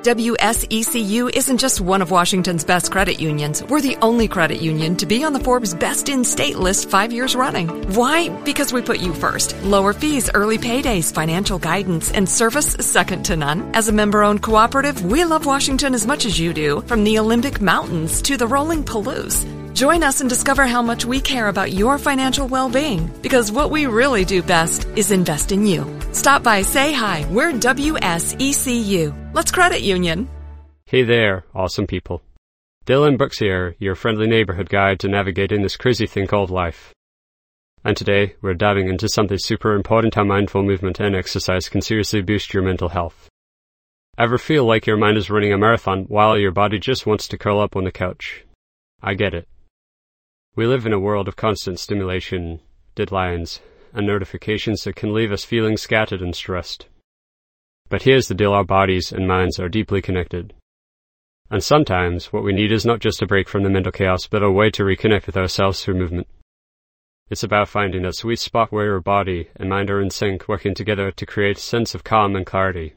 WSECU isn't just one of Washington's best credit unions. We're the only credit union to be on the Forbes Best in State list 5 years running. Why? Because we put you first. Lower fees, early paydays, financial guidance, and service second to none. As a member-owned cooperative, we love Washington as much as you do, from the Olympic Mountains to the rolling Palouse. Join us and discover how much we care about your financial well-being, because what we really do best is invest in you. Stop by, say hi. We're WSECU. Let's credit union. Hey there, awesome people. Dylan Brooks here, your friendly neighborhood guide to navigating this crazy thing called life. And today, we're diving into something super important: how mindful movement and exercise can seriously boost your mental health. Ever feel like your mind is running a marathon while your body just wants to curl up on the couch? I get it. We live in a world of constant stimulation, deadlines, and notifications that can leave us feeling scattered and stressed. But here's the deal: our bodies and minds are deeply connected. And sometimes what we need is not just a break from the mental chaos, but a way to reconnect with ourselves through movement. It's about finding that sweet spot where your body and mind are in sync, working together to create a sense of calm and clarity.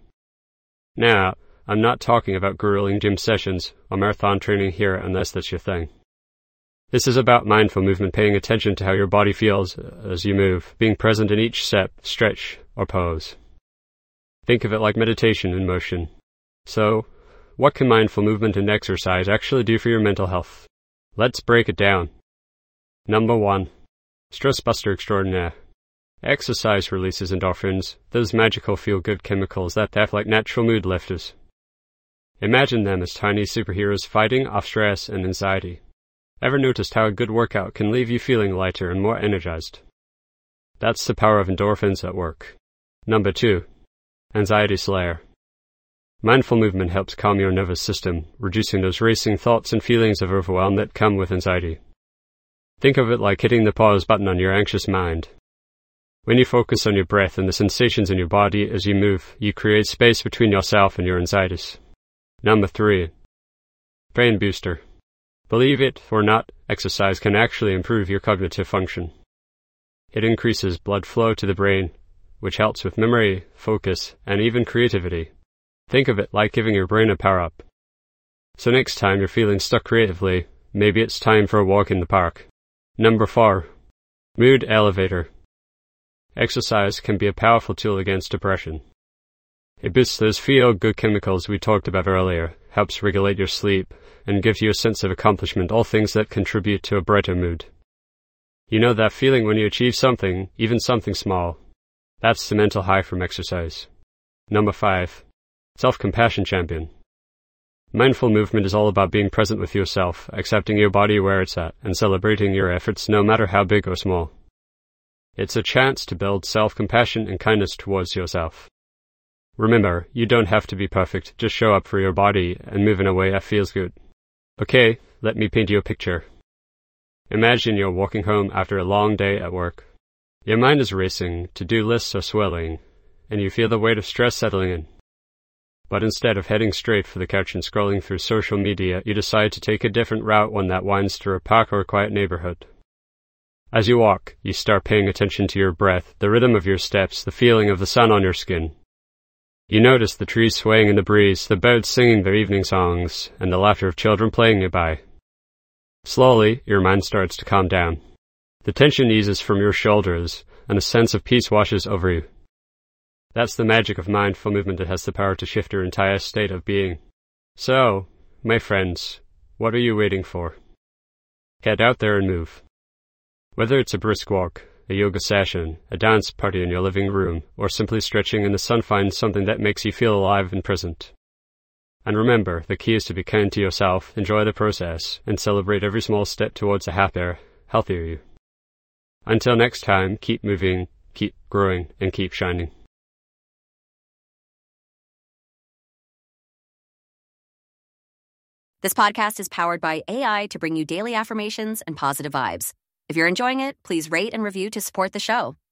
Now, I'm not talking about grueling gym sessions or marathon training here, unless that's your thing. This is about mindful movement, paying attention to how your body feels as you move, being present in each step, stretch, or pose. Think of it like meditation in motion. So, what can mindful movement and exercise actually do for your mental health? Let's break it down. Number 1. Stress buster extraordinaire. Exercise releases endorphins, those magical feel-good chemicals that act like natural mood lifters. Imagine them as tiny superheroes fighting off stress and anxiety. Ever noticed how a good workout can leave you feeling lighter and more energized? That's the power of endorphins at work. Number 2. Anxiety slayer. Mindful movement helps calm your nervous system, reducing those racing thoughts and feelings of overwhelm that come with anxiety. Think of it like hitting the pause button on your anxious mind. When you focus on your breath and the sensations in your body as you move, you create space between yourself and your anxieties. Number 3. Brain booster. Believe it or not, exercise can actually improve your cognitive function. It increases blood flow to the brain, which helps with memory, focus, and even creativity. Think of it like giving your brain a power-up. So next time you're feeling stuck creatively, maybe it's time for a walk in the park. Number 4. Mood elevator. Exercise can be a powerful tool against depression. It boosts those feel-good chemicals we talked about earlier, helps regulate your sleep, and gives you a sense of accomplishment, all things that contribute to a brighter mood. You know that feeling when you achieve something, even something small? That's the mental high from exercise. Number 5. Self-compassion champion. Mindful movement is all about being present with yourself, accepting your body where it's at, and celebrating your efforts no matter how big or small. It's a chance to build self-compassion and kindness towards yourself. Remember, you don't have to be perfect, just show up for your body and move in a way that feels good. Okay, let me paint you a picture. Imagine you're walking home after a long day at work. Your mind is racing, to-do lists are swelling, and you feel the weight of stress settling in. But instead of heading straight for the couch and scrolling through social media, you decide to take a different route, one that winds through a park or a quiet neighborhood. As you walk, you start paying attention to your breath, the rhythm of your steps, the feeling of the sun on your skin. You notice the trees swaying in the breeze, the birds singing their evening songs, and the laughter of children playing nearby. Slowly, your mind starts to calm down. The tension eases from your shoulders, and a sense of peace washes over you. That's the magic of mindful movement that has the power to shift your entire state of being. So, my friends, what are you waiting for? Get out there and move. Whether it's a brisk walk, a yoga session, a dance party in your living room, or simply stretching in the sun, find something that makes you feel alive and present. And remember, the key is to be kind to yourself, enjoy the process, and celebrate every small step towards a happier, healthier you. Until next time, keep moving, keep growing, and keep shining. This podcast is powered by AI to bring you daily affirmations and positive vibes. If you're enjoying it, please rate and review to support the show.